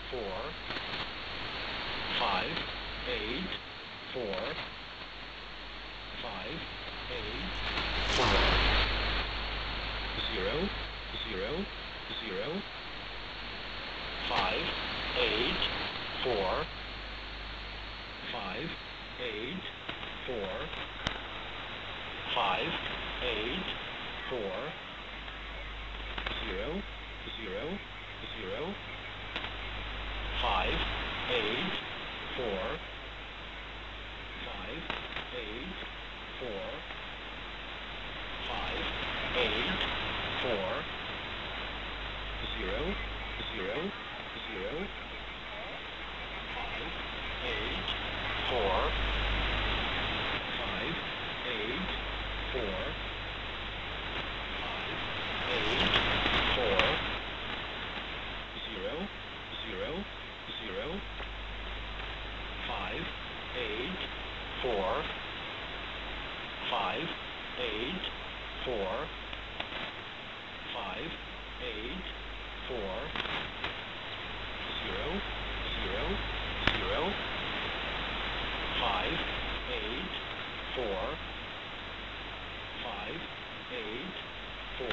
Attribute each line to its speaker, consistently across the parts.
Speaker 1: four, 5, 8, 4, 5, 8, 4, 0, 0, 0, 5, 8, 4, 5, 8, 4, 5, 8, 4, 0, 0, 0, 5, 8, 4, 5, 8, 4, 5, 8, 4, 0, 0, 0, 5, 8, 4, 5, 8, 4, 5, 8, 4, 0, 0, 0, 5, 8, 4, 5, 8, 4, 5, 8, 4, 0, 0, 0, 5, 8, 4, 5, 8, 4,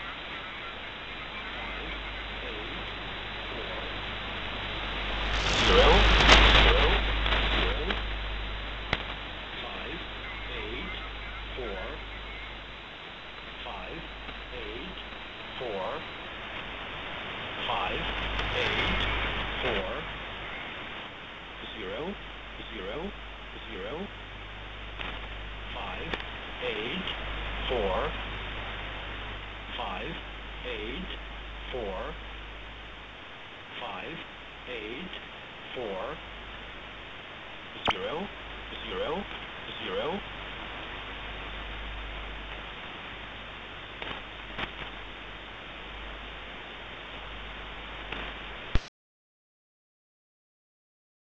Speaker 1: 5, 8, 4, 0, 0, 0, 5, 8, 4, 5, 8, 4, 5, 8, 4, 0, 0, 0, 5, 8, 4, 5, 8, 4, 5, 8, 4,